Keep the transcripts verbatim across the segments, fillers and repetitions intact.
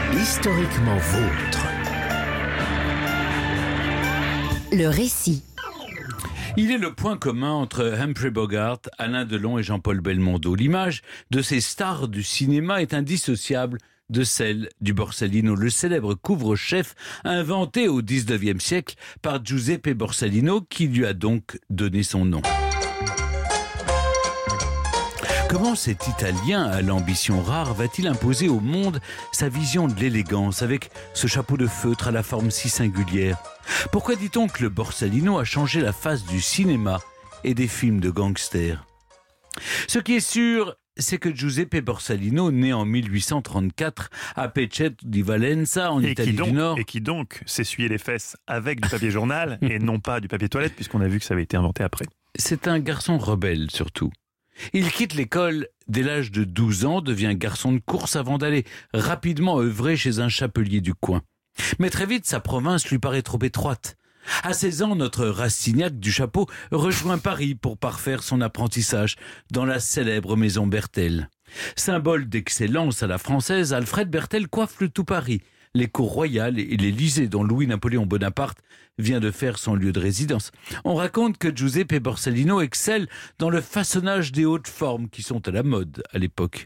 Historiquement vôtre. Le récit. Il est le point commun entre Humphrey Bogart, Alain Delon et Jean-Paul Belmondo. L'image de ces stars du cinéma est indissociable de celle du Borsalino, le célèbre couvre-chef inventé au dix-neuvième siècle par Giuseppe Borsalino, qui lui a donc donné son nom. Comment cet Italien à l'ambition rare va-t-il imposer au monde sa vision de l'élégance avec ce chapeau de feutre à la forme si singulière ? Pourquoi dit-on que le Borsalino a changé la face du cinéma et des films de gangsters ? Ce qui est sûr, c'est que Giuseppe Borsalino, né en mille huit cent trente-quatre à Pecetto di Valenza, en et Italie donc, du Nord. Et qui donc s'essuyait les fesses avec du papier journal et non pas du papier toilette, puisqu'on a vu que ça avait été inventé après. C'est un garçon rebelle surtout. Il quitte l'école dès l'âge de douze ans, devient garçon de course avant d'aller rapidement œuvrer chez un chapelier du coin. Mais très vite, sa province lui paraît trop étroite. À seize ans, notre Rastignac du chapeau rejoint Paris pour parfaire son apprentissage dans la célèbre maison Bertel. Symbole d'excellence à la française, Alfred Bertel coiffe le tout Paris, les cours royales et l'Élysée dont Louis-Napoléon Bonaparte vient de faire son lieu de résidence. On raconte que Giuseppe Borsalino excelle dans le façonnage des hautes formes qui sont à la mode à l'époque.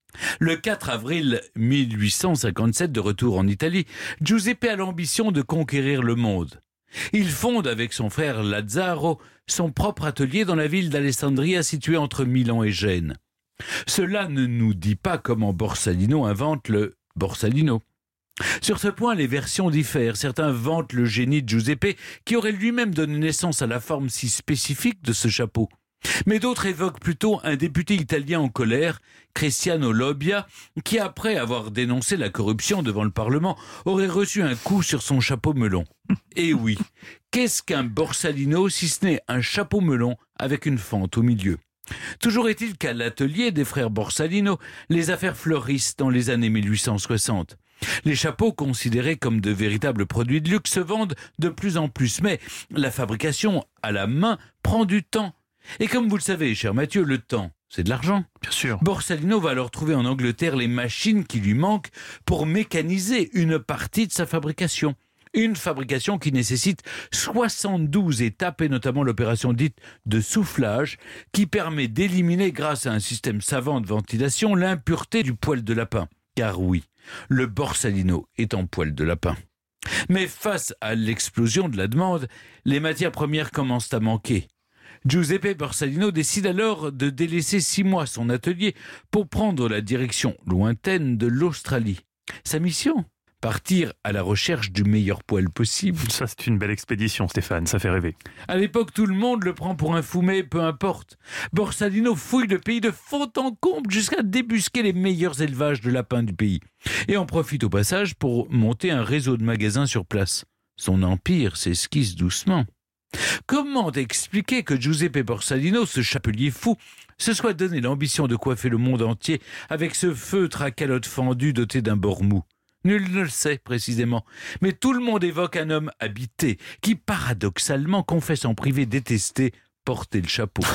Le quatre avril mille huit cent cinquante-sept, de retour en Italie, Giuseppe a l'ambition de conquérir le monde. Il fonde avec son frère Lazzaro son propre atelier dans la ville d'Alessandria située entre Milan et Gênes. Cela ne nous dit pas comment Borsalino invente le Borsalino. Sur ce point, les versions diffèrent. Certains vantent le génie de Giuseppe qui aurait lui-même donné naissance à la forme si spécifique de ce chapeau. Mais d'autres évoquent plutôt un député italien en colère, Cristiano Lobbia, qui après avoir dénoncé la corruption devant le Parlement, aurait reçu un coup sur son chapeau melon. Et oui, qu'est-ce qu'un Borsalino si ce n'est un chapeau melon avec une fente au milieu ? Toujours est-il qu'à l'atelier des frères Borsalino, les affaires fleurissent dans les années mille huit cent soixante. Les chapeaux, considérés comme de véritables produits de luxe, se vendent de plus en plus. Mais la fabrication à la main prend du temps. Et comme vous le savez, cher Mathieu, le temps, c'est de l'argent. Bien sûr. Borsalino va alors trouver en Angleterre les machines qui lui manquent pour mécaniser une partie de sa fabrication. Une fabrication qui nécessite soixante-douze étapes et notamment l'opération dite de soufflage qui permet d'éliminer grâce à un système savant de ventilation l'impureté du poil de lapin. Car oui, le Borsalino est en poil de lapin. Mais face à l'explosion de la demande, les matières premières commencent à manquer. Giuseppe Borsalino décide alors de délaisser six mois son atelier pour prendre la direction lointaine de l'Australie. Sa mission ? Partir à la recherche du meilleur poil possible. Ça, c'est une belle expédition, Stéphane, ça fait rêver. À l'époque, tout le monde le prend pour un fou, mais peu importe. Borsalino fouille le pays de fond en comble jusqu'à débusquer les meilleurs élevages de lapins du pays. Et en profite au passage pour monter un réseau de magasins sur place. Son empire s'esquisse doucement. Comment expliquer que Giuseppe Borsalino, ce chapelier fou, se soit donné l'ambition de coiffer le monde entier avec ce feutre à calotte fendue doté d'un bord mou ? Nul ne le sait précisément, mais tout le monde évoque un homme habité qui paradoxalement confesse en privé détester porter le chapeau.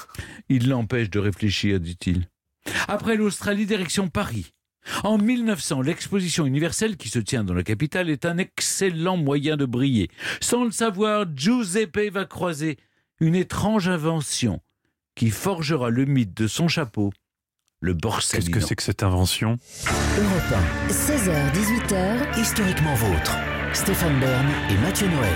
Il l'empêche de réfléchir, dit-il. Après l'Australie, direction Paris. En mille neuf cents, l'exposition universelle qui se tient dans la capitale est un excellent moyen de briller. Sans le savoir, Giuseppe va croiser une étrange invention qui forgera le mythe de son chapeau, le Borsalino. Qu'est-ce que c'est que cette invention ? Europe un. seize heures dix-huit heures. Historiquement vôtre. Stéphane Bern et Mathieu Noël.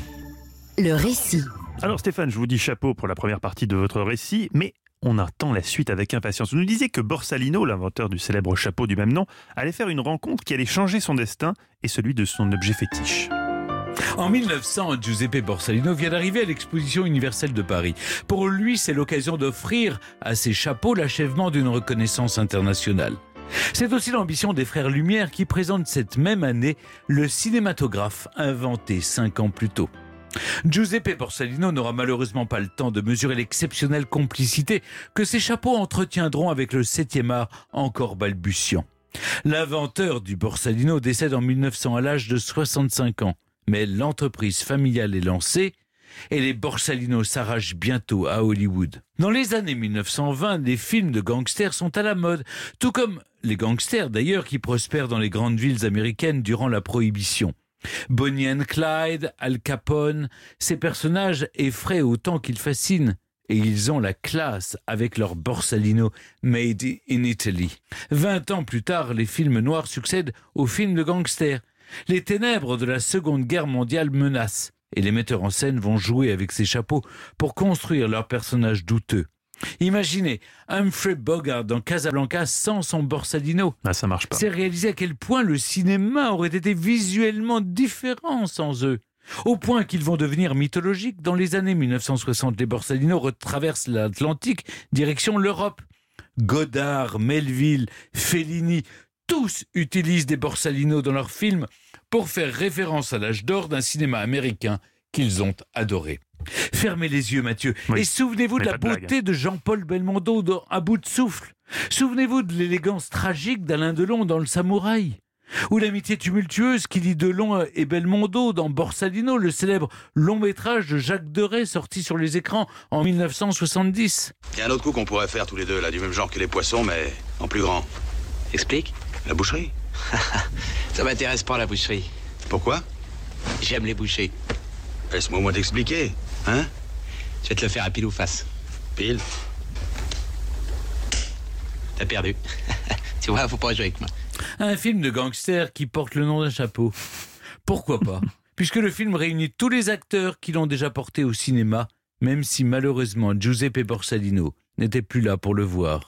Le récit. Alors Stéphane, je vous dis chapeau pour la première partie de votre récit, mais on attend la suite avec impatience. Vous nous disiez que Borsalino, l'inventeur du célèbre chapeau du même nom, allait faire une rencontre qui allait changer son destin et celui de son objet fétiche. En mille neuf cents, Giuseppe Borsalino vient d'arriver à l'exposition universelle de Paris. Pour lui, c'est l'occasion d'offrir à ses chapeaux l'achèvement d'une reconnaissance internationale. C'est aussi l'ambition des frères Lumière qui présentent cette même année le cinématographe inventé cinq ans plus tôt. Giuseppe Borsalino n'aura malheureusement pas le temps de mesurer l'exceptionnelle complicité que ses chapeaux entretiendront avec le septième art encore balbutiant. L'inventeur du Borsalino décède en mille neuf cents à l'âge de soixante-cinq ans. Mais l'entreprise familiale est lancée et les Borsalino s'arrachent bientôt à Hollywood. Dans les années mille neuf cent vingt, les films de gangsters sont à la mode, tout comme les gangsters d'ailleurs qui prospèrent dans les grandes villes américaines durant la Prohibition. Bonnie and Clyde, Al Capone, ces personnages effraient autant qu'ils fascinent. Et ils ont la classe avec leur Borsalino made in Italy. Vingt ans plus tard, les films noirs succèdent aux films de gangsters. Les ténèbres de la Seconde Guerre mondiale menacent. Et les metteurs en scène vont jouer avec ces chapeaux pour construire leurs personnages douteux. Imaginez Humphrey Bogart dans Casablanca sans son Borsalino. Ah, ça marche pas. C'est réaliser à quel point le cinéma aurait été visuellement différent sans eux. Au point qu'ils vont devenir mythologiques. Dans les années mille neuf cent soixante, les Borsalino retraversent l'Atlantique, direction l'Europe. Godard, Melville, Fellini, tous utilisent des Borsalino dans leurs films pour faire référence à l'âge d'or d'un cinéma américain qu'ils ont adoré. Fermez les yeux, Mathieu, oui, et souvenez-vous de la de beauté blague. de Jean-Paul Belmondo dans À bout de souffle. Souvenez-vous de l'élégance tragique d'Alain Delon dans Le Samouraï. Ou l'amitié tumultueuse qui lie Delon et Belmondo dans Borsalino, le célèbre long-métrage de Jacques Deray sorti sur les écrans en mille neuf cent soixante-dix. Il y a un autre coup qu'on pourrait faire tous les deux, là, du même genre que les poissons, mais en plus grand. Explique. La boucherie. Ça m'intéresse pas, la boucherie. Pourquoi? J'aime les bouchers. Laisse-moi au moins t'expliquer, hein? Je vais te le faire à pile ou face. Pile. T'as perdu. Tu vois, faut pas jouer avec moi. Un film de gangster qui porte le nom d'un chapeau. Pourquoi pas? Puisque le film réunit tous les acteurs qui l'ont déjà porté au cinéma, même si malheureusement Giuseppe Borsalino n'était plus là pour le voir.